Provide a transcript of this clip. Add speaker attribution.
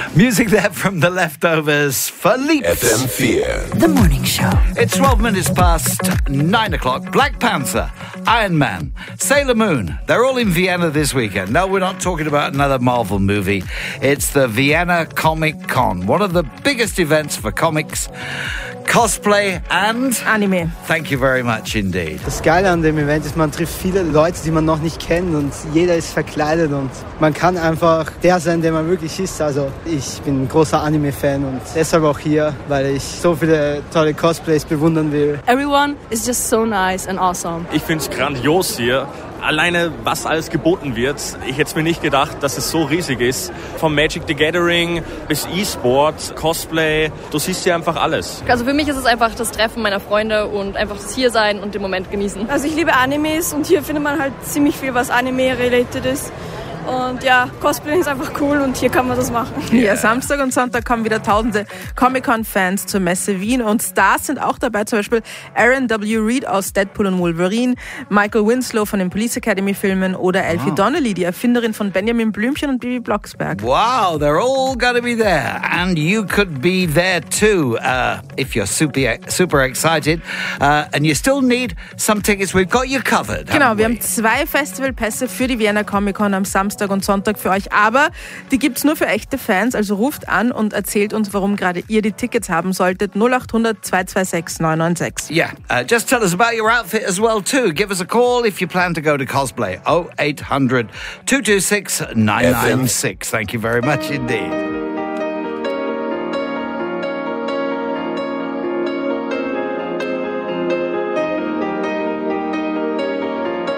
Speaker 1: Music there from The Leftovers for Leaps.
Speaker 2: FM4.
Speaker 3: The Morning Show.
Speaker 1: It's 12 minutes past 9 o'clock. Black Panther, Iron Man, Sailor Moon. They're all in Vienna this weekend. No, we're not talking about another Marvel movie. It's the Vienna Comic Con, one of the biggest events for comics, Cosplay and
Speaker 4: Anime.
Speaker 1: Thank you very much indeed.
Speaker 5: Das Geile an dem Event ist, man trifft viele Leute, die man noch nicht kennt und jeder ist verkleidet und man kann einfach der sein, der man wirklich ist. Also ich bin ein großer Anime-Fan und deshalb auch hier, weil ich so viele tolle Cosplays bewundern will.
Speaker 6: Everyone is just so nice and awesome.
Speaker 7: Ich finde es grandios hier. Alleine, was alles geboten wird. Ich hätte mir nicht gedacht, dass es so riesig ist. Vom Magic the Gathering bis E-Sport, Cosplay. Du siehst hier einfach alles.
Speaker 6: Also für mich ist es einfach das Treffen meiner Freunde und einfach das hier sein und den Moment genießen.
Speaker 8: Also ich liebe Animes und hier findet man halt ziemlich viel, was Anime-related ist. Und ja, Cosplay ist einfach cool und hier kann man das machen.
Speaker 4: Ja, Samstag und Sonntag kommen wieder tausende Comic-Con-Fans zur Messe Wien und Stars sind auch dabei, zum Beispiel Aaron W. Reed aus Deadpool und Wolverine, Michael Winslow von den Police Academy-Filmen oder Elfie Donnelly, die Erfinderin von Benjamin Blümchen und Bibi Blocksberg.
Speaker 1: Wow, they're all going to be there. And you could be there too if you're super excited. And you still need some tickets. We've got you covered.
Speaker 4: Genau, wir haben 2 Festivalpässe für die Vienna Comic-Con am Samstag und Sonntag für euch, aber die gibt's nur für echte Fans, also ruft an und erzählt uns, warum gerade ihr die Tickets haben solltet. 0800 226 996.
Speaker 1: Yeah, just tell us about your outfit as well too. Give us a call if you plan to go to cosplay. 0800 226 996. Thank you very much indeed.